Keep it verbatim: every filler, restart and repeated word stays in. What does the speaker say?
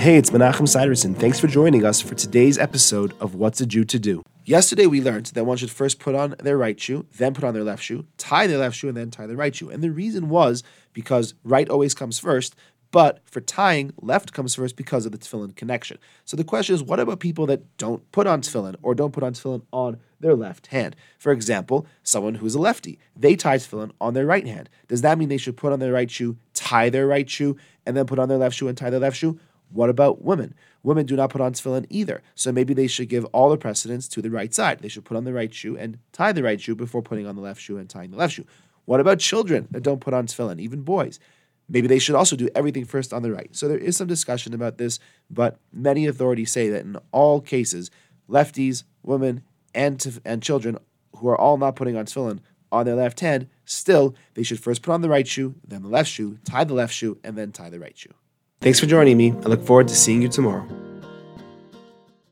Hey, it's Menachem Siderson. Thanks for joining us for today's episode of What's a Jew to Do. Yesterday we learned that one should first put on their right shoe, then put on their left shoe, tie their left shoe, and then tie their right shoe. And the reason was because right always comes first, but for tying, left comes first because of the tefillin connection. So the question is, what about people that don't put on tefillin or don't put on tefillin on their left hand? For example, someone who's a lefty. They tie tefillin on their right hand. Does that mean they should put on their right shoe, tie their right shoe, and then put on their left shoe and tie their left shoe? What about women? Women do not put on tefillin either. So maybe they should give all the precedence to the right side. They should put on the right shoe and tie the right shoe before putting on the left shoe and tying the left shoe. What about children that don't put on tefillin, even boys? Maybe they should also do everything first on the right. So there is some discussion about this, but many authorities say that in all cases, lefties, women, and, tef- and children who are all not putting on tefillin on their left hand, still, they should first put on the right shoe, then the left shoe, tie the left shoe, and then tie the right shoe. Thanks for joining me. I look forward to seeing you tomorrow.